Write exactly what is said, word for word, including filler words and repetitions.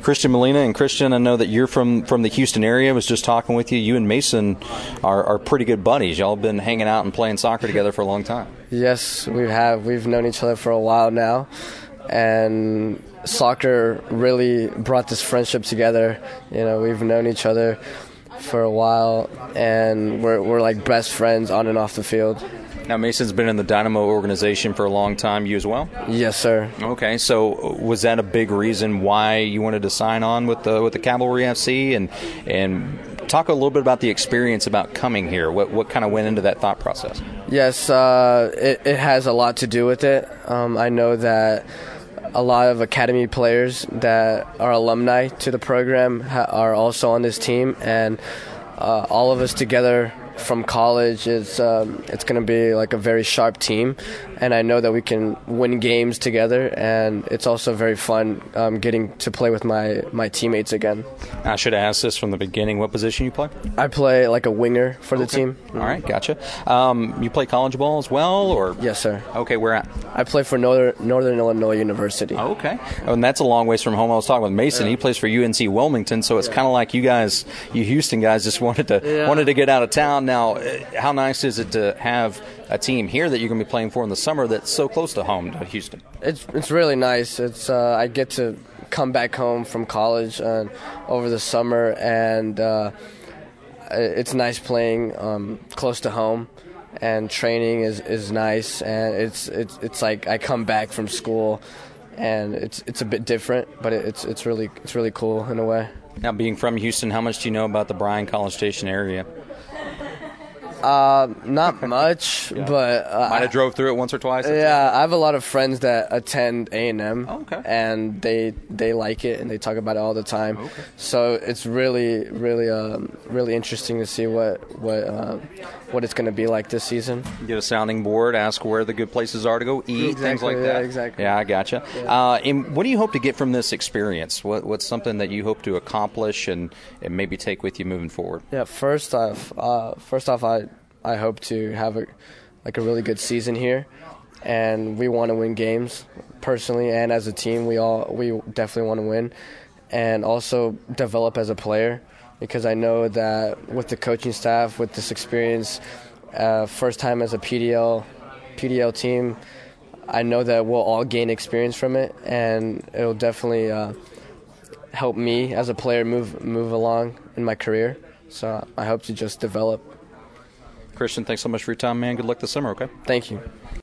Christian Molina. And Christian, I know that you're from, from the Houston area. I was just talking with you. You and Mason are, are pretty good buddies. Y'all have been hanging out and playing soccer together for a long time. Yes, we have. We've known each other for a while now, and soccer really brought this friendship together. You know, we've known each other for a while, and we're we're like best friends on and off the field. Now, Mason's been in the Dynamo organization for a long time. You as well? Yes, sir. Okay, so was that a big reason why you wanted to sign on with the with the Cavalry F C? And and talk a little bit about the experience about coming here. What what kind of went into that thought process? Yes, uh, it, it has a lot to do with it. Um, I know that a lot of academy players that are alumni to the program ha- are also on this team, and uh, all of us together from college is um, it's going to be like a very sharp team, and I know that we can win games together, and it's also very fun um, getting to play with my, my teammates again. I should have asked this from the beginning. What position you play? I play like a winger for the okay. team. All right, gotcha. Um, you play college ball as well, or? Yes, sir. Okay, where at? I play for Northern, Northern Illinois University. Oh, okay. Oh, and that's a long ways from home. I was talking with Mason. Yeah. He plays for U N C Wilmington, so it's yeah. kind of like you guys, you Houston guys, just wanted to yeah. wanted to get out of town. Now, how nice is it to have a team here that you're going to be playing for in the summer that's so close to home to Houston? It's it's really nice. It's uh, I get to come back home from college uh, over the summer, and uh, it's nice playing um, close to home. And training is, is nice, and it's it's it's like I come back from school, and it's it's a bit different, but it's it's really it's really cool in a way. Now, being from Houston, how much do you know about the Bryan College Station area? Uh, not much, yeah. but uh, might have drove through it once or twice. Yeah, I have a lot of friends that attend A and M, oh, okay. and they they like it and they talk about it all the time. Okay. So it's really really um, really interesting to see what what uh, what it's going to be like this season. Get a sounding board, ask where the good places are to go eat, exactly, things like yeah, that. Exactly. Yeah, I gotcha. Yeah. Uh, and what do you hope to get from this experience? What what's something that you hope to accomplish and, and maybe take with you moving forward? Yeah, first off, uh, first off, I. I hope to have a like a really good season here, and we want to win games personally and as a team. We all we definitely want to win, and also develop as a player, because I know that with the coaching staff, with this experience, uh, first time as a P D L P D L team, I know that we'll all gain experience from it, and it'll definitely uh, help me as a player move move along in my career. So I hope to just develop. Christian, thanks so much for your time, man. Good luck this summer, okay? Thank you.